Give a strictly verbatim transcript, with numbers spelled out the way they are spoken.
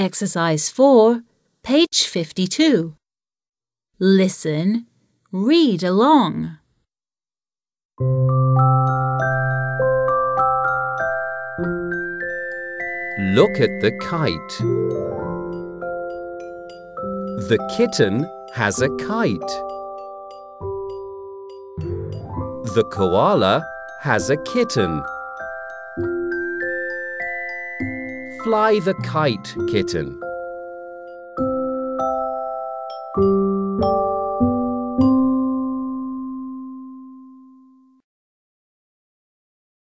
Exercise four, page fifty-two. Listen, read along. Look at the kite. The kitten has a kite. The koala has a kitten. Fly the kite, kitten.